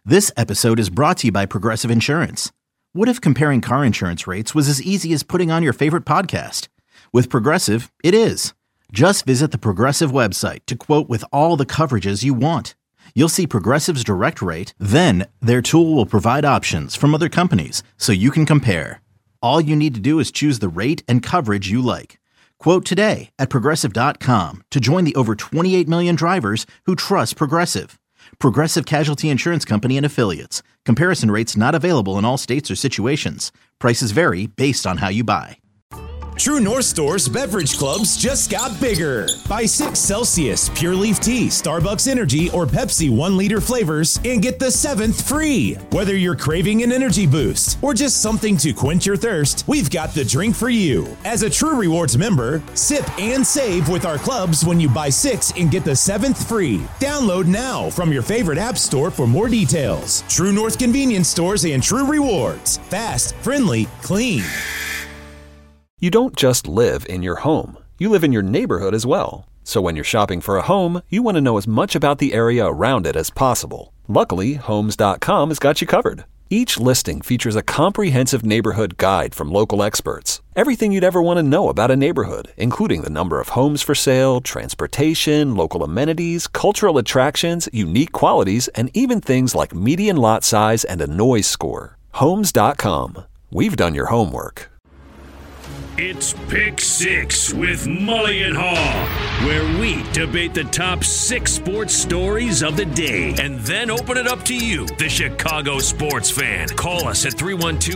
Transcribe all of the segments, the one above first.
This episode is brought to you by Progressive Insurance. What if comparing car insurance rates was as easy as putting on your favorite podcast? With Progressive, it is. Just visit the Progressive website to quote with all the coverages you want. You'll see Progressive's direct rate, then their tool will provide options from other companies so you can compare. All you need to do is choose the rate and coverage you like. Quote today at Progressive.com to join the over 28 million drivers who trust Progressive. Progressive Casualty Insurance Company and Affiliates. Comparison rates not available in all states or situations. Prices vary based on how you buy. True North Store's beverage clubs just got bigger. Buy 6 Celsius, Pure Leaf Tea, Starbucks Energy, or Pepsi 1-liter flavors and get the 7th free. Whether you're craving an energy boost or just something to quench your thirst, we've got the drink for you. As a True Rewards member, sip and save with our clubs when you buy 6 and get the 7th free. Download now from your favorite app store for more details. True North Convenience Stores and True Rewards. Fast, friendly, clean. You don't just live in your home. You live in your neighborhood as well. So when you're shopping for a home, you want to know as much about the area around it as possible. Luckily, Homes.com has got you covered. Each listing features a comprehensive neighborhood guide from local experts. Everything you'd ever want to know about a neighborhood, including the number of homes for sale, transportation, local amenities, cultural attractions, unique qualities, and even things like median lot size and a noise score. Homes.com. We've done your homework. It's Pick Six with Mully and Haw, where we debate the top 6 sports stories of the day and then open it up to you, the Chicago sports fan. Call us at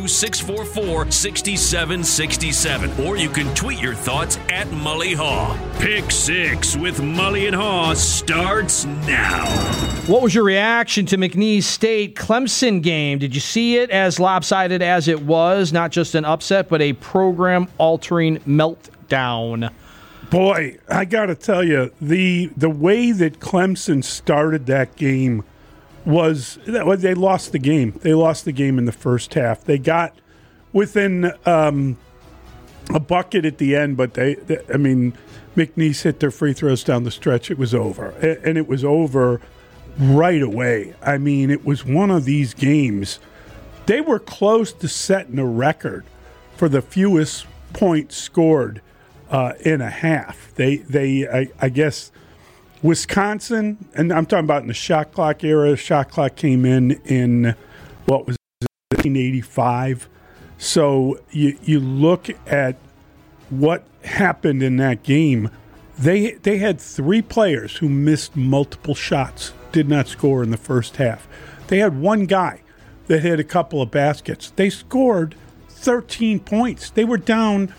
312-644-6767, or you can tweet your thoughts at Mully Haw. Pick Six with Mully and Haw starts now. What was your reaction to McNeese State Clemson game? Did you see it as lopsided as it was? Not just an upset, but a program-altering meltdown. Boy, I got to tell you, the way that Clemson started that game was they lost the game. They lost the game in the first half. They got within a bucket at the end, but McNeese hit their free throws down the stretch. It was over, and it was over right away. I mean, it was one of these games. They were close to setting a record for the fewest points scored in a half. I guess Wisconsin, and I'm talking about in the shot clock era. Shot clock came in what was it, 1985. So you look at what happened in that game. They had 3 players who missed multiple shots, did not score in the first half. They had one guy that hit a couple of baskets. They scored 13 points. They were down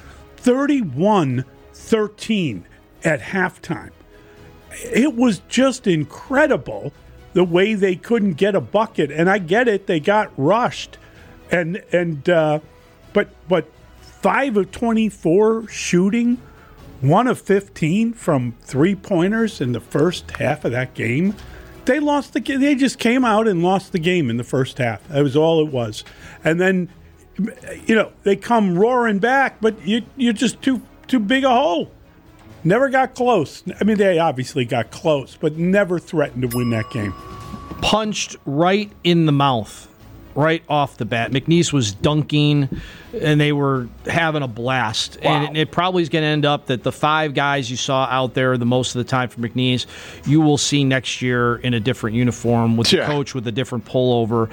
31-13 at halftime. It was just incredible the way they couldn't get a bucket. And I get it, they got rushed. But 5 of 24 shooting, 1 of 15 from 3-pointers in the first half of that game. They lost the game. They just came out and lost the game in the first half. That was all it was. And then, they come roaring back, but you're just too big a hole. Never got close. I mean, they obviously got close, but never threatened to win that game. Punched right in the mouth, right off the bat. McNeese was dunking, and they were having a blast. Wow. And it probably is going to end up that the 5 guys you saw out there the most of the time for McNeese, you will see next year in a different uniform with the coach with a different pullover.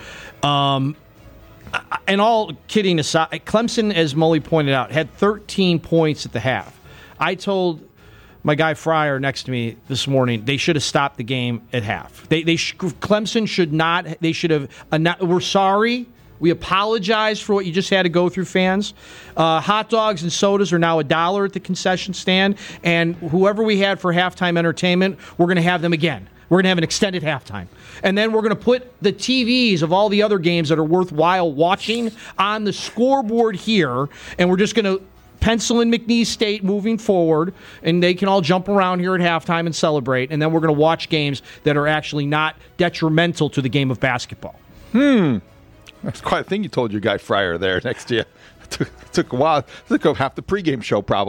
And all kidding aside, Clemson, as Mully pointed out, had 13 points at the half. I told my guy Fryer next to me this morning they should have stopped the game at half. Clemson should not. They should have. We're sorry. We apologize for what you just had to go through, fans. Hot dogs and sodas are now $1 at the concession stand, and whoever we had for halftime entertainment, we're going to have them again. We're going to have an extended halftime. And then we're going to put the TVs of all the other games that are worthwhile watching on the scoreboard here, and we're just going to pencil in McNeese State moving forward, and they can all jump around here at halftime and celebrate, and then we're going to watch games that are actually not detrimental to the game of basketball. That's quite a thing you told your guy Fryer there next to you. It took a while. It took half the pregame show probably.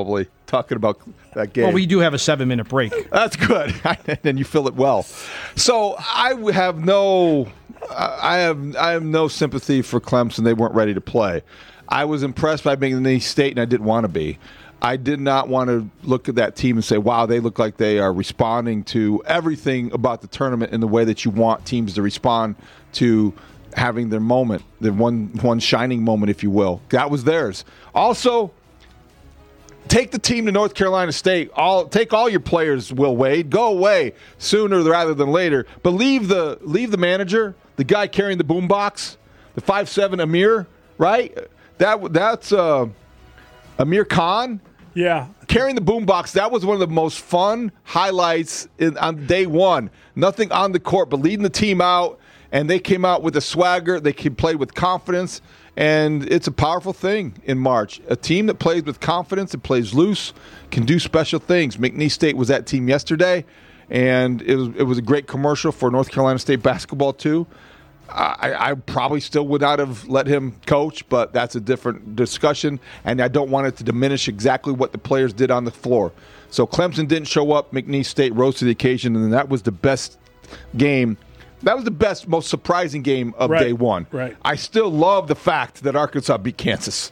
talking about that game. Well, we do have a 7-minute break. That's good. And you fill it well. So I have no sympathy for Clemson. They weren't ready to play. I was impressed by McNeese State, and I didn't want to be. I did not want to look at that team and say, wow, they look like they are responding to everything about the tournament in the way that you want teams to respond to having their moment, the one shining moment, if you will. That was theirs. Also, take the team to North Carolina State. Take all your players, Will Wade. Go away sooner rather than later. But leave the manager, the guy carrying the boombox, the 5'7" Amir, right? That's Amir Khan. Yeah. Carrying the boombox, that was one of the most fun highlights on day one. Nothing on the court, but leading the team out, and they came out with a swagger. They can play with confidence, and it's a powerful thing in March. A team that plays with confidence and plays loose can do special things. McNeese State was that team yesterday, and it was a great commercial for North Carolina State basketball too. I probably still would not have let him coach, but that's a different discussion, and I don't want it to diminish exactly what the players did on the floor. So Clemson didn't show up. McNeese State rose to the occasion, and that was the best game. That was the best, most surprising game of day one. Right. I still love the fact that Arkansas beat Kansas.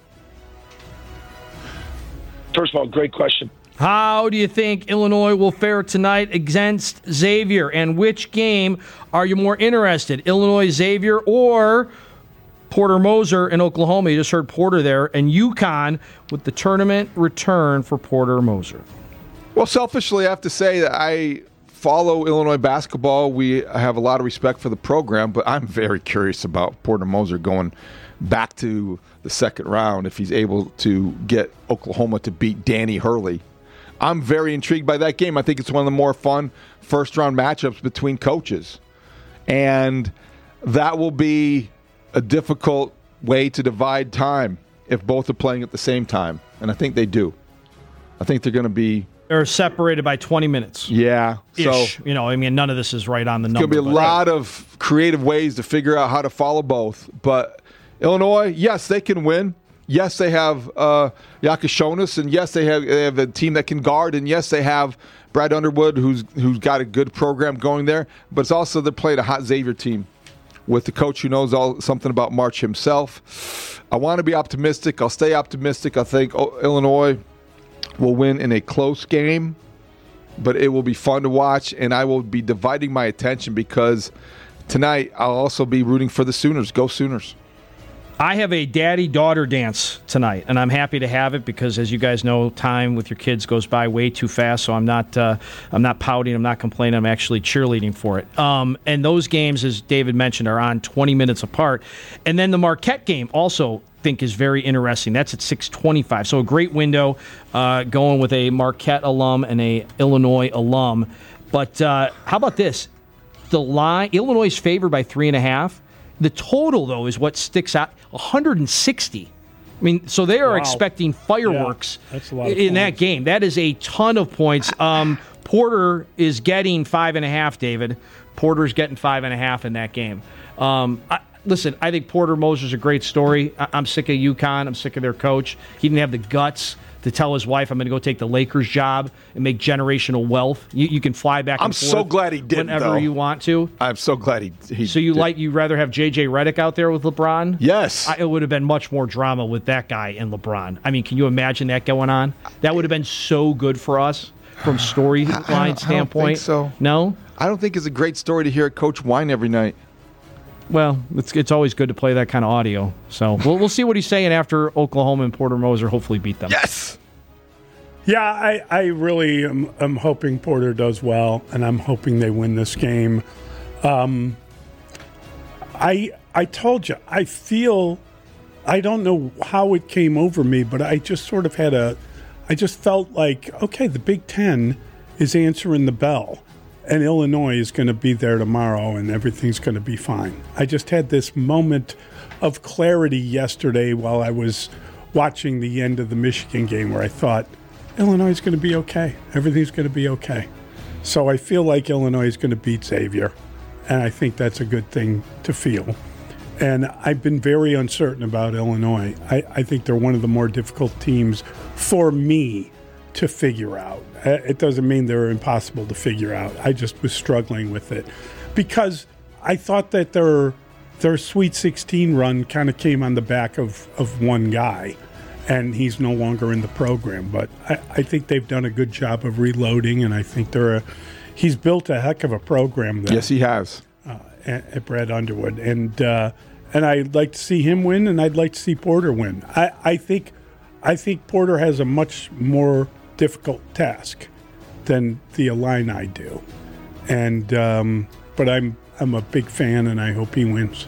First of all, great question. How do you think Illinois will fare tonight against Xavier? And which game are you more interested, Illinois-Xavier or Porter-Moser in Oklahoma? You just heard Porter there. And UConn with the tournament return for Porter-Moser. Well, selfishly, I have to say that I follow Illinois basketball. We have a lot of respect for the program, but I'm very curious about Porter-Moser going back to the second round if he's able to get Oklahoma to beat Danny Hurley. I'm very intrigued by that game. I think it's one of the more fun first-round matchups between coaches. And that will be a difficult way to divide time if both are playing at the same time. And I think they do. I think they're going to be... They're separated by 20 minutes. Yeah. Ish. So, none of this is right on the number. There's going to be a lot of creative ways to figure out how to follow both. But Illinois, yes, they can win. Yes, they have Yakashonis, and yes, they have a team that can guard, and yes, they have Brad Underwood, who's got a good program going there. But it's also they're playing a hot Xavier team with the coach who knows something about March himself. I want to be optimistic. I'll stay optimistic. I think Illinois will win in a close game, but it will be fun to watch, and I will be dividing my attention because tonight I'll also be rooting for the Sooners. Go Sooners. I have a daddy-daughter dance tonight, and I'm happy to have it because, as you guys know, time with your kids goes by way too fast. So I'm not pouting, I'm not complaining. I'm actually cheerleading for it. And those games, as David mentioned, are on 20 minutes apart. And then the Marquette game also think is very interesting. That's at 6:25. So a great window going with a Marquette alum and a Illinois alum. But how about this? The line, Illinois is favored by 3.5. The total, though, is what sticks out, 160. I mean, so they are expecting fireworks in that game. That is a ton of points. Porter is getting 5.5, David. Porter's getting 5.5 in that game. Listen, I think Porter-Moser's a great story. I'm sick of UConn. I'm sick of their coach. He didn't have the guts to tell his wife, I'm going to go take the Lakers job and make generational wealth. You can fly back and forth. I'm so glad he didn't, whenever you want to. I'm so glad he So you'd rather have J.J. Redick out there with LeBron? Yes. It would have been much more drama with that guy and LeBron. I mean, can you imagine that going on? That would have been so good for us from storyline standpoint. I don't think so. No? I don't think it's a great story to hear a coach whine every night. Well, it's always good to play that kind of audio. So we'll see what he's saying after Oklahoma and Porter-Moser hopefully beat them. Yes! Yeah, I really am hoping Porter does well, and I'm hoping they win this game. I told you, I don't know how it came over me, but I just sort of I just felt like, okay, the Big Ten is answering the bell, and Illinois is going to be there tomorrow, and everything's going to be fine. I just had this moment of clarity yesterday while I was watching the end of the Michigan game where I thought, Illinois is going to be okay. Everything's going to be okay. So I feel like Illinois is going to beat Xavier, and I think that's a good thing to feel. And I've been very uncertain about Illinois. I think they're one of the more difficult teams for me to figure out. It doesn't mean they're impossible to figure out. I just was struggling with it because I thought that their Sweet 16 run kind of came on the back of one guy, and he's no longer in the program. But I think they've done a good job of reloading, and I think he's built a heck of a program there. Yes, he has. At Brad Underwood. And I'd like to see him win, and I'd like to see Porter win. I think Porter has a much more difficult task than the Illini do. And but I'm a big fan, and I hope he wins.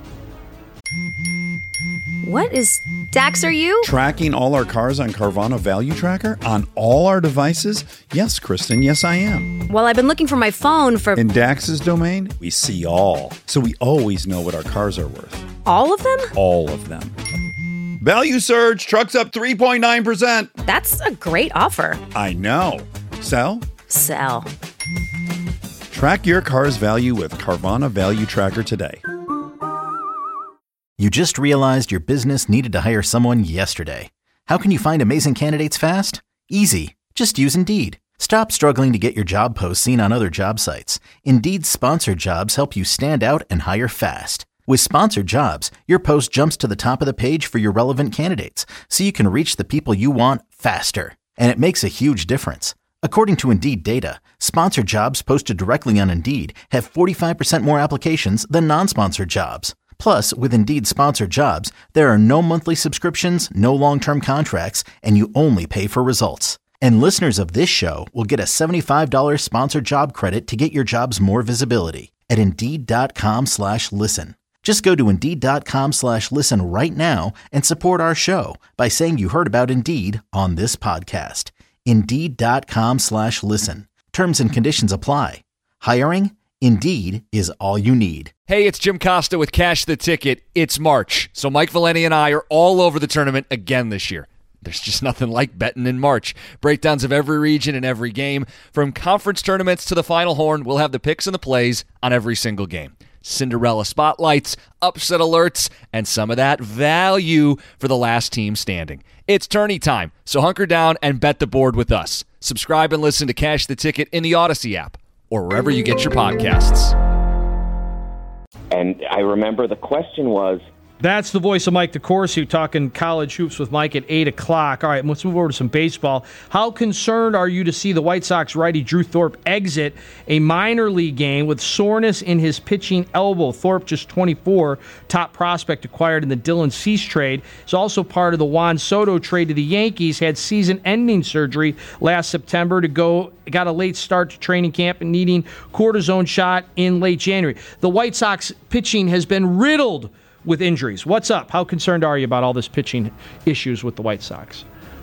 What is Dax, are you? Tracking all our cars on Carvana Value Tracker on all our devices? Yes, Kristen, yes I am. Well, I've been looking for my phone for... In Dax's domain, we see all. So we always know what our cars are worth. All of them? All of them. Value surge, trucks up 3.9%. That's a great offer. I know. Sell? Sell. Track your car's value with Carvana Value Tracker today. You just realized your business needed to hire someone yesterday. How can you find amazing candidates fast? Easy. Just use Indeed. Stop struggling to get your job posts seen on other job sites. Indeed's sponsored jobs help you stand out and hire fast. With sponsored jobs, your post jumps to the top of the page for your relevant candidates, so you can reach the people you want faster. And it makes a huge difference. According to Indeed data, sponsored jobs posted directly on Indeed have 45% more applications than non-sponsored jobs. Plus, with Indeed sponsored jobs, there are no monthly subscriptions, no long-term contracts, and you only pay for results. And listeners of this show will get a $75 sponsored job credit to get your jobs more visibility at Indeed.com/listen. Just go to Indeed.com/listen right now and support our show by saying you heard about Indeed on this podcast. Indeed.com/listen. Terms and conditions apply. Hiring? Indeed is all you need. Hey, it's Jim Costa with Cash the Ticket. It's March, so Mike Valeni and I are all over the tournament again this year. There's just nothing like betting in March. Breakdowns of every region and every game. From conference tournaments to the Final Horn, we'll have the picks and the plays on every single game. Cinderella spotlights, upset alerts, and some of that value for the last team standing. It's tourney time, so hunker down and bet the board with us. Subscribe and listen to Cash the Ticket in the Odyssey app or wherever you get your podcasts. And I remember the question was... That's the voice of Mike DeCourcy talking college hoops with Mike at 8 o'clock. All right, let's move over to some baseball. How concerned are you to see the White Sox righty Drew Thorpe exit a minor league game with soreness in his pitching elbow? Thorpe, just 24, top prospect acquired in the Dylan Cease trade. He's also part of the Juan Soto trade to the Yankees, had season-ending surgery last September got a late start to training camp and needing cortisone shot in late January. The White Sox pitching has been riddled with injuries. What's up? How concerned are you about all this pitching issues with the White Sox?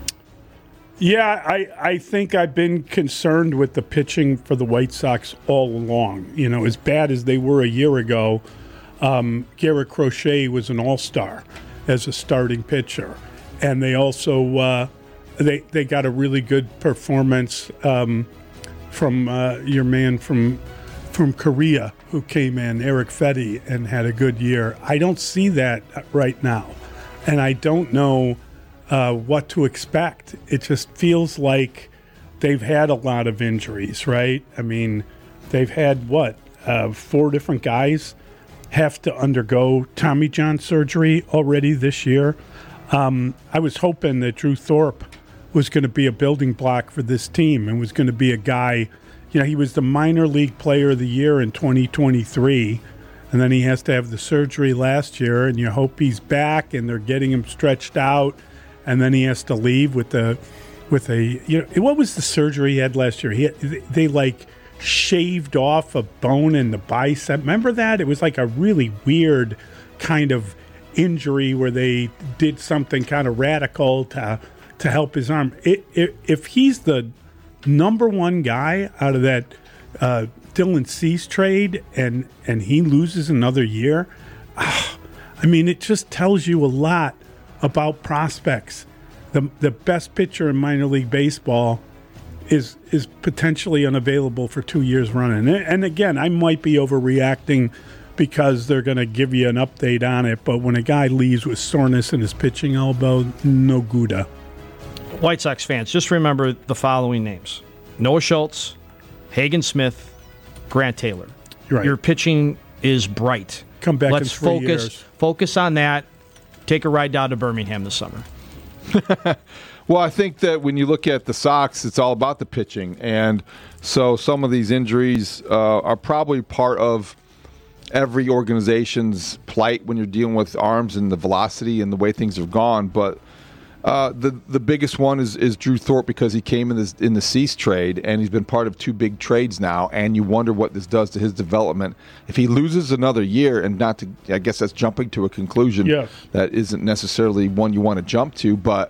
Yeah, I think I've been concerned with the pitching for the White Sox all along. You know, as bad as they were a year ago, Garrett Crochet was an all-star as a starting pitcher. And they also they got a really good performance from your man from Korea who came in, Eric Fetty, and had a good year. I don't see that right now, and I don't know what to expect. It just feels like they've had a lot of injuries, right? I mean, they've had, 4 different guys have to undergo Tommy John surgery already this year. I was hoping that Drew Thorpe was going to be a building block for this team and was going to be a guy. You know, he was the minor league player of the year in 2023, and then he has to have the surgery last year, and you hope he's back and they're getting him stretched out, and then he has to leave with a what was the surgery he had last year? They shaved off a bone in the bicep. Remember that? It was like a really weird kind of injury where they did something kind of radical to help his arm. If he's the number one guy out of that Dylan Cease trade and he loses another year, I mean, it just tells you a lot about prospects. The best pitcher in minor league baseball is potentially unavailable for 2 years running. And again, I might be overreacting because they're going to give you an update on it, but when a guy leaves with soreness in his pitching elbow, no Gouda. White Sox fans, just remember the following names: Noah Schultz, Hagen Smith, Grant Taylor. Right. Your pitching is bright. Come back Let's in 3 years. Focus on that. Take a ride down to Birmingham this summer. Well, I think that when you look at the Sox, it's all about the pitching. And so some of these injuries are probably part of every organization's plight when you're dealing with arms and the velocity and the way things have gone. But the biggest one is Drew Thorpe, because he came in the Cease trade, and he's been part of 2 big trades now, and you wonder what this does to his development. If he loses another year, and I guess that's jumping to a conclusion that isn't necessarily one you want to jump to, but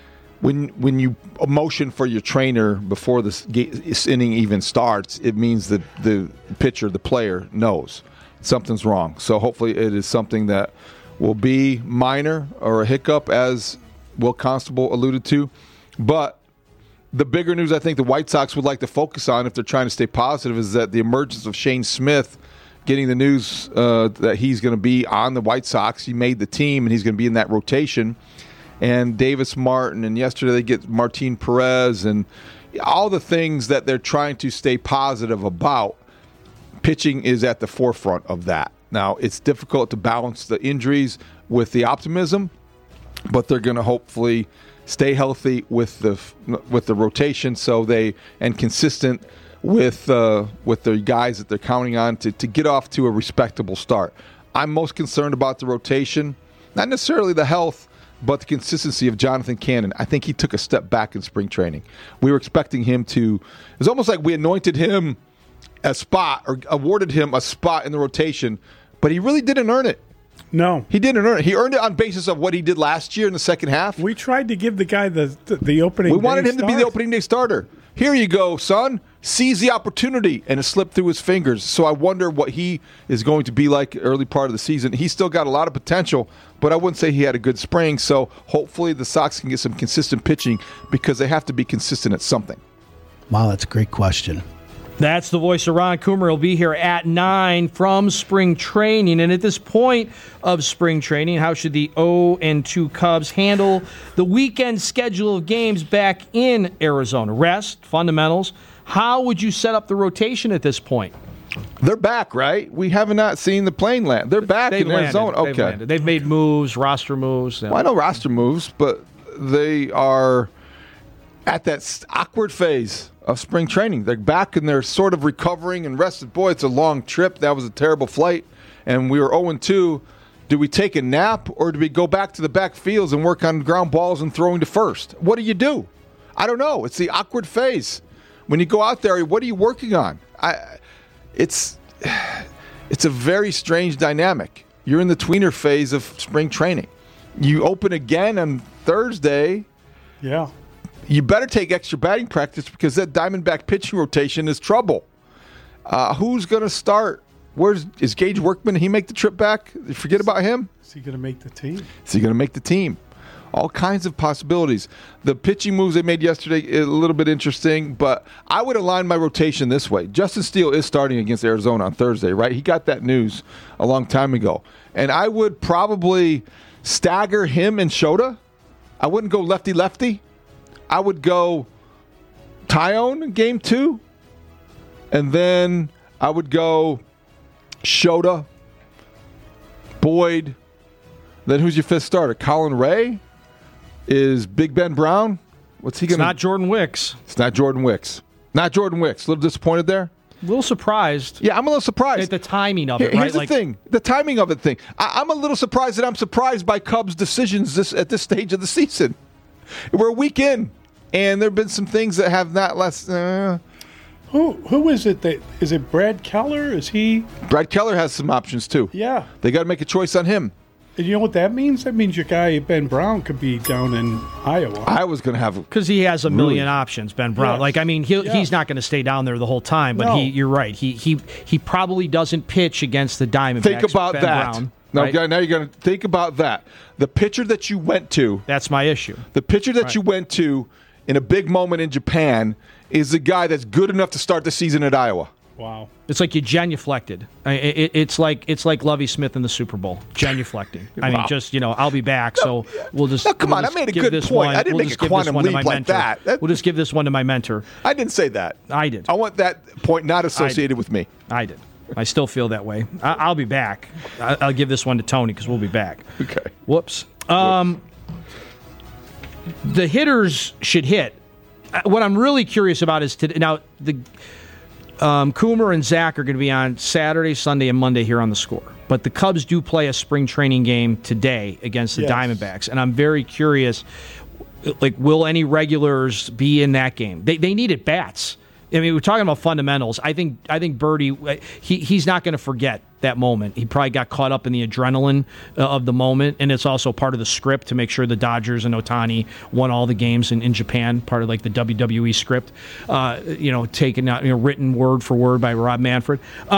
when you motion for your trainer before this inning even starts, it means that the pitcher, the player, knows something's wrong. So hopefully it is something that will be minor or a hiccup, as Will Constable alluded to. But the bigger news I think the White Sox would like to focus on, if they're trying to stay positive, is that the emergence of Shane Smith, getting the news that he's going to be on the White Sox. He made the team, and he's going to be in that rotation. And Davis Martin, and yesterday they get Martin Perez, and all the things that they're trying to stay positive about. Pitching is at the forefront of that. Now, it's difficult to balance the injuries with the optimism, but they're going to hopefully stay healthy with the rotation, and consistent with the guys that they're counting on to get off to a respectable start. I'm most concerned about the rotation, not necessarily the health, but the consistency of Jonathan Cannon. I think he took a step back in spring training. We were expecting him to – it's almost like we anointed him a spot or awarded him a spot in the rotation, but he really didn't earn it. No. He didn't earn it. He earned it on basis of what he did last year in the second half. We tried to give the guy the opening day. We wanted him to be the opening day starter. Here you go, son. Seize the opportunity, and it slipped through his fingers. So I wonder what he is going to be like early part of the season. He's still got a lot of potential, but I wouldn't say he had a good spring. So hopefully the Sox can get some consistent pitching, because they have to be consistent at something. Wow, that's a great question. That's the voice of Ron Coomer. He'll be here at 9 from spring training. And at this point of spring training, how should the 0-2 Cubs handle the weekend schedule of games back in Arizona? Rest, fundamentals. How would you set up the rotation at this point? They're back, right? We have not seen the plane land. They're back in Arizona. Okay. They've made moves, roster moves. Well, I know roster moves, but they are at that awkward phase of spring training. They're back and they're sort of recovering and rested. Boy, it's a long trip. That was a terrible flight. And we were 0-2. Do we take a nap, or do we go back to the back fields and work on ground balls and throwing to first? What do? I don't know. It's the awkward phase. When you go out there, what are you working on? It's a very strange dynamic. You're in the tweener phase of spring training. You open again on Thursday. Yeah. You better take extra batting practice, because that Diamondback pitching rotation is trouble. Who's going to start? Is Gage Workman? Did he make the trip back? Forget about him. Is he going to make the team? Is he going to make the team? All kinds of possibilities. The pitching moves they made yesterday, a little bit interesting, but I would align my rotation this way. Justin Steele is starting against Arizona on Thursday, right? He got that news a long time ago. And I would probably stagger him and Shota. I wouldn't go lefty-lefty. I would go Tyone in game 2, and then I would go Shota, Boyd. Then who's your fifth starter? Colin Ray? Is Big Ben Brown? What's he going to? It's not Jordan Wicks. It's not Jordan Wicks. Not Jordan Wicks. A little disappointed there? A little surprised. Yeah, I'm a little surprised. At the timing of it, Here's right? the thing. The timing of it thing. I'm a little surprised that I'm surprised by Cubs' decisions at this stage of the season. We're a week in, and there have been some things that have not less. Who is it? Is it Brad Keller? Is he? Brad Keller has some options, too. Yeah. They got to make a choice on him. And you know what that means? That means your guy, Ben Brown, could be down in Iowa. I was going to have... Because he has a million options, Ben Brown. Yes. He's not going to stay down there the whole time, but you're right. He probably doesn't pitch against the Diamondbacks. Think about Ben that. Brown, Now, right? now you're going to think about that. The pitcher that you went to... That's my issue. The pitcher that you went to in a big moment in Japan is the guy that's good enough to start the season at Iowa. Wow. It's like you genuflected. It's like Lovie Smith in the Super Bowl, genuflecting. I mean, just, I'll be back, so we'll just... No, come we'll on, just I made a give good this point. one- I didn't we'll make just a give this quantum one to leap my like mentor. that. We'll just give this one to my mentor. I didn't say that. I did. I want that point not associated with me. I did. I still feel that way. I'll be back. I'll give this one to Tony because we'll be back. Okay. Whoops. The hitters should hit. What I'm really curious about is now the Coomer and Zach are going to be on Saturday, Sunday, and Monday here on The Score. But the Cubs do play a spring training game today against the Diamondbacks, and I'm very curious. Will any regulars be in that game? They need at bats. I mean, we're talking about fundamentals. I think Birdie, he's not going to forget that moment. He probably got caught up in the adrenaline of the moment, and it's also part of the script to make sure the Dodgers and Ohtani won all the games in Japan, part of the WWE script, taken out, written word for word by Rob Manfred.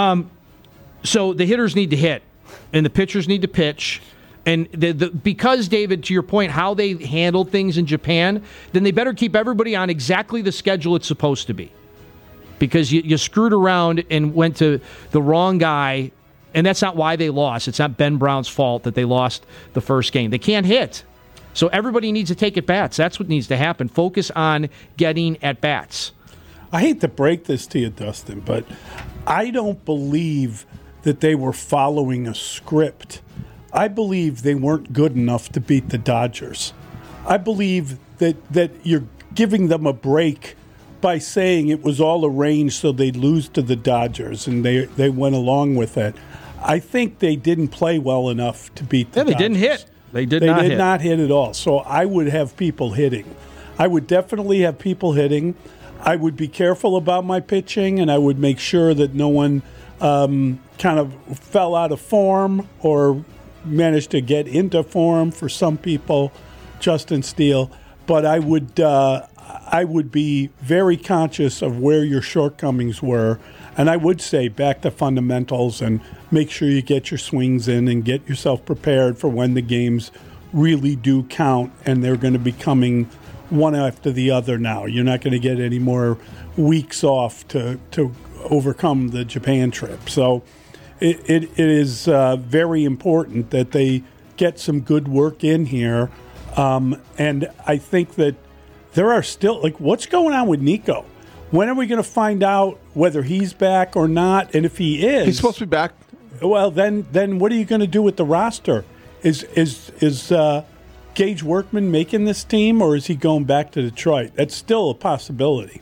So the hitters need to hit, and the pitchers need to pitch. And because, David, to your point, how they handled things in Japan, then they better keep everybody on exactly the schedule it's supposed to be. Because you screwed around and went to the wrong guy, and that's not why they lost. It's not Ben Brown's fault that they lost the first game. They can't hit. So everybody needs to take at-bats. That's what needs to happen. Focus on getting at-bats. I hate to break this to you, Dustin, but I don't believe that they were following a script. I believe they weren't good enough to beat the Dodgers. I believe that you're giving them a break by saying it was all arranged so they'd lose to the Dodgers, and they went along with it. I think they didn't play well enough to beat the Dodgers. They didn't hit. They did not hit at all. So I would have people hitting. I would definitely have people hitting. I would be careful about my pitching, and I would make sure that no one kind of fell out of form or managed to get into form for some people, Justin Steele. But I would be very conscious of where your shortcomings were, and I would say back to fundamentals and make sure you get your swings in and get yourself prepared for when the games really do count, and they're going to be coming one after the other now. You're not going to get any more weeks off to overcome the Japan trip. So it is very important that they get some good work in here, and I think that there are still, what's going on with Nico? When are we going to find out whether he's back or not? And if he is, he's supposed to be back. Well, then what are you going to do with the roster? Is Gage Workman making this team, or is he going back to Detroit? That's still a possibility.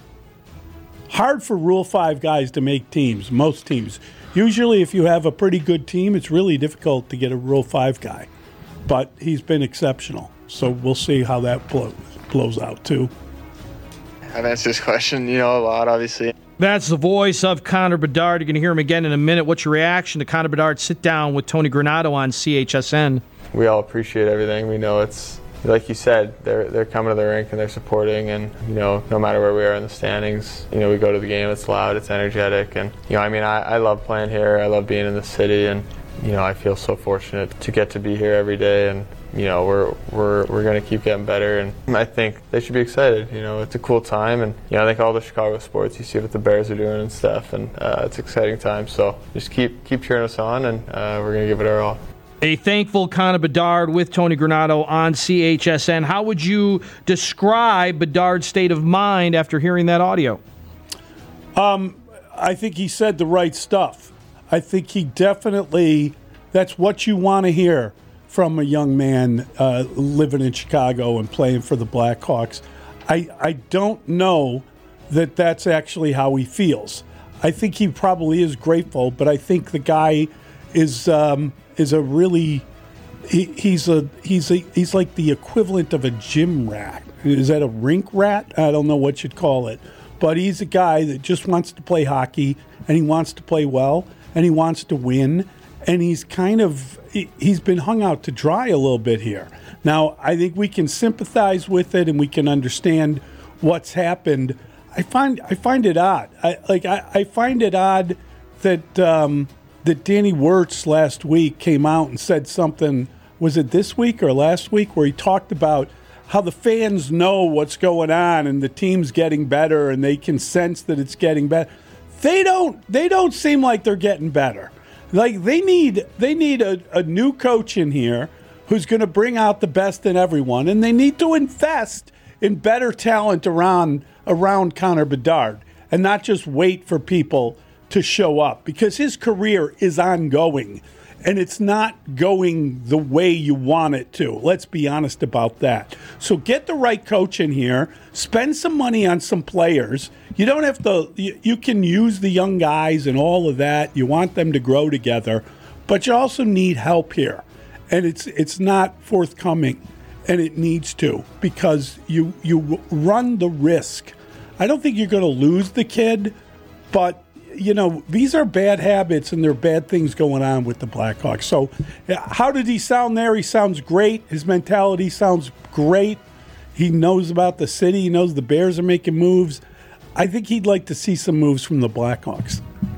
Hard for Rule 5 guys to make teams, most teams. Usually if you have a pretty good team, it's really difficult to get a Rule 5 guy. But he's been exceptional. So we'll see how that blows out, too. I've answered this question, a lot, obviously. That's the voice of Connor Bedard. You're going to hear him again in a minute. What's your reaction to Connor Bedard's sit-down with Tony Granato on CHSN? We all appreciate everything. We know it's, like you said, they're coming to the rink and they're supporting, and, no matter where we are in the standings, we go to the game, it's loud, it's energetic, and, I love playing here. I love being in the city, and, I feel so fortunate to get to be here every day, and, we're going to keep getting better, and I think they should be excited. It's a cool time, and I think all the Chicago sports, you see what the Bears are doing and stuff, and it's an exciting time. So just keep cheering us on, and we're going to give it our all. A thankful Connor Bedard with Tony Granato on CHSN. How would you describe Bedard's state of mind after hearing that audio? I think he said the right stuff. I think he definitely, that's what you want to hear from a young man living in Chicago and playing for the Blackhawks. I don't know that that's actually how he feels. I think he probably is grateful, but I think the guy is a really he's like the equivalent of a gym rat. Is that a rink rat? I don't know what you'd call it, but he's a guy that just wants to play hockey, and he wants to play well, and he wants to win. And he's been hung out to dry a little bit here. Now, I think we can sympathize with it and we can understand what's happened. I find it odd. I find it odd that Danny Wirtz last week came out and said something. Was it this week or last week, where he talked about how the fans know what's going on and the team's getting better and they can sense that it's getting better. they don't seem like they're getting better. Like they need a new coach in here who's going to bring out the best in everyone, and they need to invest in better talent around Connor Bedard and not just wait for people to show up, because his career is ongoing and it's not going the way you want it to. Let's be honest about that. So get the right coach in here, spend some money on some players. You don't have to, you can use the young guys and all of that. You want them to grow together, but you also need help here. And it's not forthcoming, and it needs to, because you run the risk. I don't think you're going to lose the kid, but these are bad habits and there are bad things going on with the Blackhawks. So how did he sound there? He sounds great. His mentality sounds great. He knows about the city. He knows the Bears are making moves. I think he'd like to see some moves from the Blackhawks.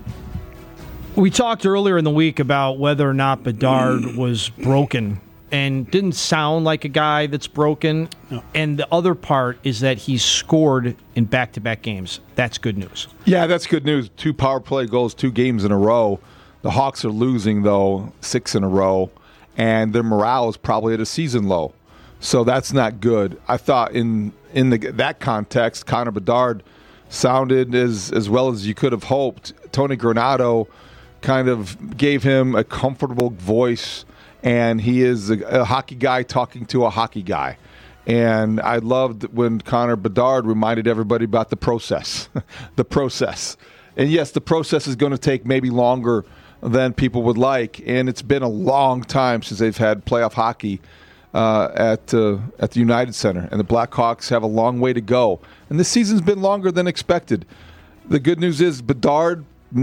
We talked earlier in the week about whether or not Bedard was broken, and didn't sound like a guy that's broken. No. And the other part is that he's scored in back-to-back games. That's good news. Yeah, that's good news. 2 power play goals, 2 games in a row. The Hawks are losing, though, 6 in a row, and their morale is probably at a season low. So that's not good. I thought in that context, Connor Bedard sounded as well as you could have hoped. Tony Granato kind of gave him a comfortable voice, and he is a hockey guy talking to a hockey guy. And I loved when Connor Bedard reminded everybody about the process. The process. And yes, the process is going to take maybe longer than people would like, and it's been a long time since they've had playoff hockey at the United Center, and the Blackhawks have a long way to go. And this season's been longer than expected. The good news is Bedard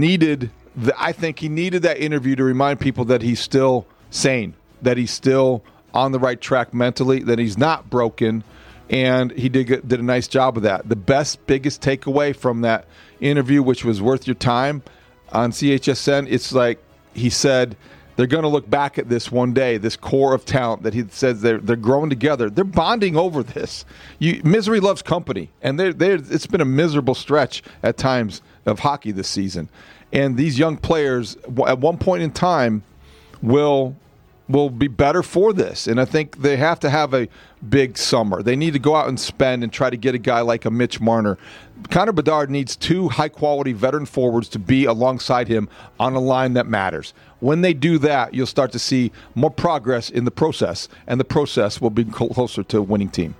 I think he needed that interview to remind people that he's still sane, that he's still on the right track mentally, that he's not broken, and he did a nice job of that. The biggest takeaway from that interview, which was worth your time on CHSN, it's like he said they're going to look back at this one day, this core of talent that he says they're growing together. They're bonding over this. Misery loves company, and it's been a miserable stretch at times of hockey this season. And these young players, at one point in time, will be better for this. And I think they have to have a big summer. They need to go out and spend and try to get a guy like a Mitch Marner. Connor Bedard needs 2 high-quality veteran forwards to be alongside him on a line that matters. When they do that, you'll start to see more progress in the process, and the process will be closer to a winning team.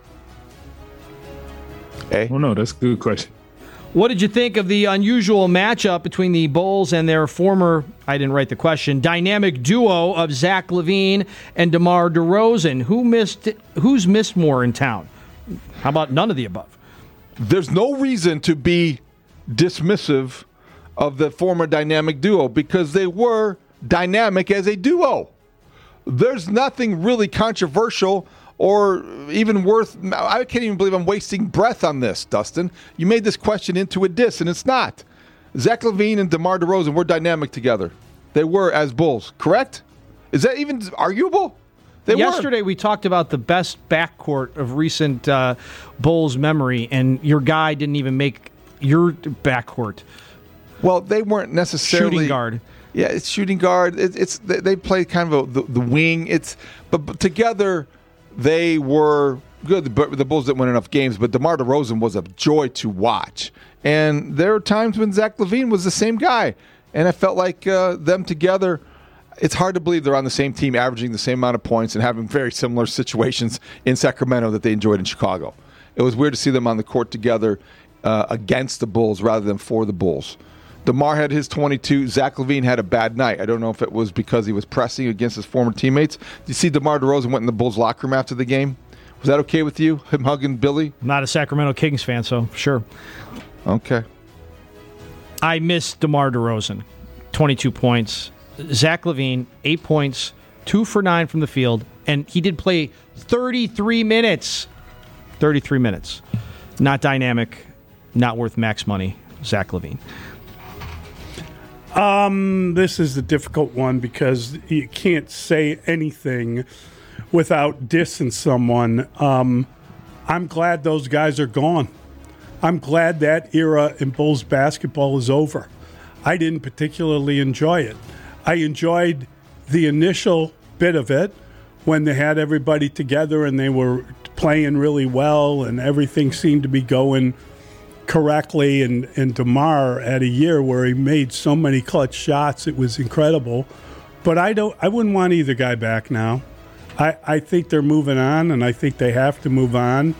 Hey? Well, no, that's a good question. What did you think of the unusual matchup between the Bulls and their former, I didn't write the question, dynamic duo of Zach LaVine and DeMar DeRozan? Who's missed more in town? How about none of the above? There's no reason to be dismissive of the former dynamic duo because they were dynamic as a duo. There's nothing really controversial or even worth. I can't even believe I'm wasting breath on this, Dustin. You made this question into a diss, and it's not. Zach LaVine and DeMar DeRozan were dynamic together. They were as Bulls, correct? Is that even arguable? Yesterday we talked about the best backcourt of recent Bulls memory, and your guy didn't even make your backcourt. Well, they weren't necessarily shooting guard. Yeah, it's shooting guard. They play kind of the wing. But together. They were good. The Bulls didn't win enough games, but DeMar DeRozan was a joy to watch. And there were times when Zach LaVine was the same guy. And I felt like them together, it's hard to believe they're on the same team, averaging the same amount of points and having very similar situations in Sacramento that they enjoyed in Chicago. It was weird to see them on the court together against the Bulls rather than for the Bulls. DeMar had his 22. Zach LaVine had a bad night. I don't know if it was because he was pressing against his former teammates. Did you see DeMar DeRozan went in the Bulls' locker room after the game? Was that okay with you, him hugging Billy? Not a Sacramento Kings fan, so sure. Okay. I miss DeMar DeRozan. 22 points. Zach LaVine, 8 points, 2 for 9 from the field, and he did play 33 minutes. 33 minutes. Not dynamic, not worth max money. Zach LaVine. This is a difficult one because you can't say anything without dissing someone. I'm glad those guys are gone. I'm glad that era in Bulls basketball is over. I didn't particularly enjoy it. I enjoyed the initial bit of it when they had everybody together and they were playing really well and everything seemed to be going correctly. And DeMar had a year where he made so many clutch shots, it was incredible. But I wouldn't want either guy back now. I think they're moving on, and I think they have to move on.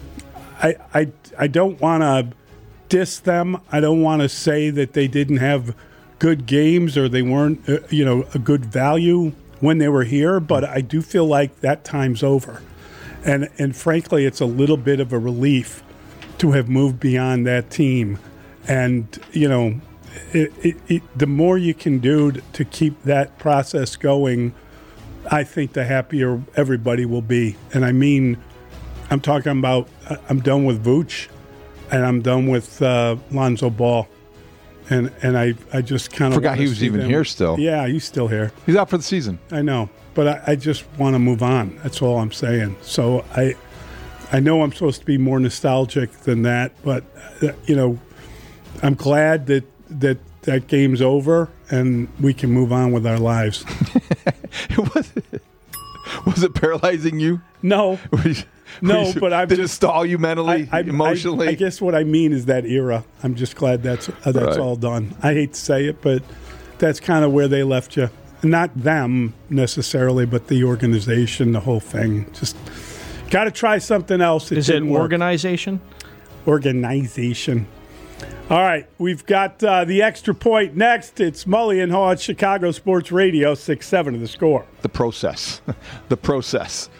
I don't want to diss them. I don't want to say that they didn't have good games or they weren't, a good value when they were here. But I do feel like that time's over, and frankly, it's a little bit of a relief to have moved beyond that team. And the more you can do to keep that process going, I think the happier everybody will be. And I mean, I'm talking about I'm done with Vooch, and I'm done with Lonzo Ball, and I just kind of forgot he was even here still. Yeah, he's still here. He's out for the season. I know, but I just want to move on. That's all I'm saying. So I know I'm supposed to be more nostalgic than that, but I'm glad that game's over and we can move on with our lives. Was it paralyzing you? No. No, but I'm did it stall you mentally, emotionally? I guess what I mean is that era. I'm just glad that's right. All done. I hate to say it, but that's kind of where they left you. Not them necessarily, but the organization, the whole thing. Just got to try something else. Is it organization? Organization. All right, we've got the Extra Point next. It's Mully and Haw, Chicago Sports Radio, 6-7 of The Score. The process. The process.